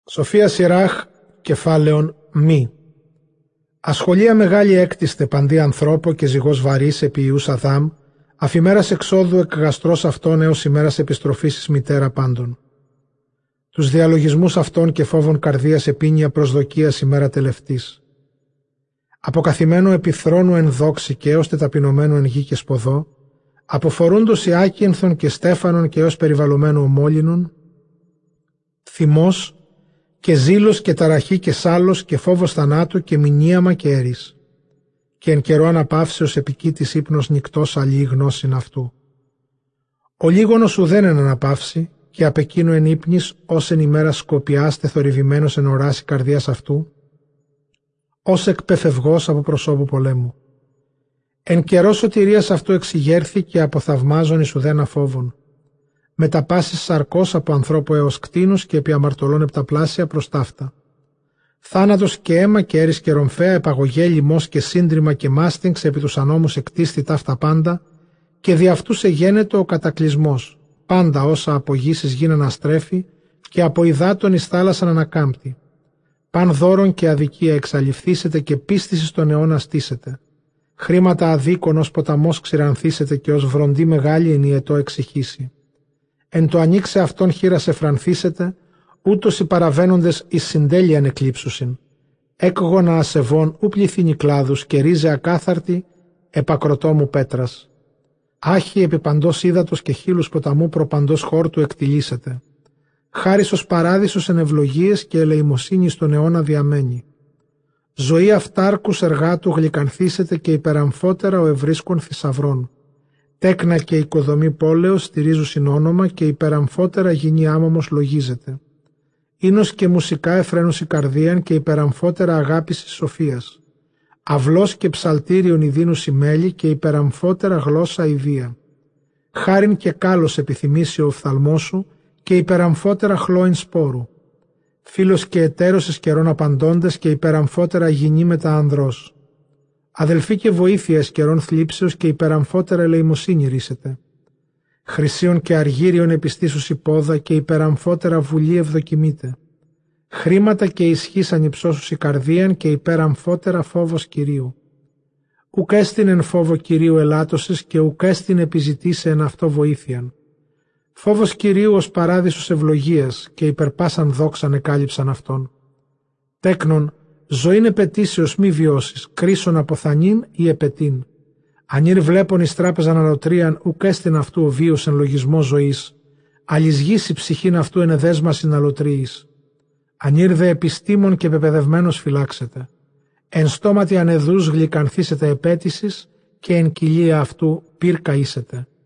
Σοφία Σιράχ, κεφάλαιον μη. Ασχολία μεγάλη έκτιστε παντί ανθρώπο και ζυγός βαρύς επί ιούς Αδάμ, αφημέρας εξόδου εκ γαστρός αυτών έως ημέρας επιστροφής εις μητέρα πάντων. Τους διαλογισμούς αυτών και φόβων καρδίας επίνια προσδοκίας ημέρα τελευτής. Αποκαθημένου επί θρόνου εν δόξη και έως τεταπεινωμένου εν γη και σποδό, αποφορούντος Ιάκυνθον και Στέφανον και έως περιβαλλωμένου ομόλυνων, θυμός και ζήλος και ταραχή και σάλος και φόβος θανάτου και μηνύαμα και έρης. Και εν καιρό αναπαύσεως επικήτης ύπνος νυκτός αλλή γνώσιν αυτού. Ο λίγονος ουδέν εν αναπαύσει και απ' εκείνου εν ύπνης ως εν ημέρα σκοπιάς τεθορυβημένος εν οράσει καρδίας αυτού, ως εκπεφευγός από προσώπου πολέμου. Εν καιρό σωτηρίας αυτού εξηγέρθη και αποθαυμάζων εις ουδένα φόβων. Μετα πάσης σαρκός από ανθρώπου έως κτήνους και επί αμαρτωλών επταπλάσια προς ταύτα. Θάνατος και αίμα και έρης και ρομφαία, επαγωγέ, λιμός και σύντριμα και μάστιγξ επί τους ανώμους εκτίστη ταύτα πάντα, και δι' αυτούς εγένετο ο κατακλυσμός, πάντα όσα από γης γίναν αστρέφει και από υδάτων εις θάλασσαν ανακάμπτει. Παν δώρον και αδικία εξαλειφθήσετε και πίστηση στον αιώνα στήσετε. Χρήματα αδίκων ως ποταμός ξηρανθήσετε και ως βροντί μεγάλη ενιαιτό εξηχήσει. Εν το ανοίξε αυτόν χείρας εφρανθήσετε, ούτως οι παραβαίνοντες εις συντέλειαν εκλείψουσιν. Έκγωνα ασεβών ου πληθύνει κλάδους και ρίζε ακάθαρτη επακροτόμου πέτρας. Άχι επί παντός ύδατος και χείλους ποταμού προπαντός χόρτου εκτιλήσετε. Χάρις ως παράδεισος εν ευλογίες και ελεημοσύνη στον αιώνα διαμένη. Ζωή αυτάρκους εργάτου γλυκανθήσετε και υπεραμφότερα ο ευρίσκων θησαυρών. Τέκνα και οικοδομή πόλεως στηρίζουσιν όνομα και υπεραμφότερα γινή άμωμος λογίζεται. Ίνος και μουσικά εφραίνουσι καρδίαν και υπεραμφότερα αγάπηση σοφίας. Αυλός και ψαλτήριον ιδίνουσι μέλη και υπεραμφότερα γλώσσα ιδία. Χάριν και κάλος επιθυμήσει ο οφθαλμός σου και υπεραμφότερα χλώην σπόρου. Φίλος και εταίρος εις καιρών απαντώντες και υπεραμφότερα γινή μετά ανδρός. Αδελφοί και βοήθεια εις καιρών θλίψεως και υπεραμφότερα ελεημοσύνη ρίσετε. Χρυσίων και αργύριων επιστήσους υπόδα και υπεραμφότερα βουλή ευδοκιμείτε. Χρήματα και ισχύς ανυψώσους η καρδίαν και υπεραμφότερα φόβος Κυρίου. Ουκ έστιν εν φόβο Κυρίου ελάτωσης και ουκ έστιν επιζητήσε εν αυτό βοήθειαν. Φόβος Κυρίου ως παράδεισος ευλογίας και υπερπάσαν δόξαν εκάλυψαν αυτόν. Τέκνον, ζωήν επετήσεως μη βιώσεις, κρίσον αποθανήν ή επετήν. Ανήρ βλέπον εις τράπεζαν αλωτρίαν, ουκ έστιν αυτού ο βίος εν λογισμό ζωής, αλυσγήσει ψυχήν αυτού εν εδέσμασιν αλωτρίης. Ανήρ δε επιστήμων και πεπαιδευμένος φυλάξετε. Εν στόματι ανεδούς γλυκανθήσετε επέτησης και εν κοιλία αυτού πύρκα είσετε.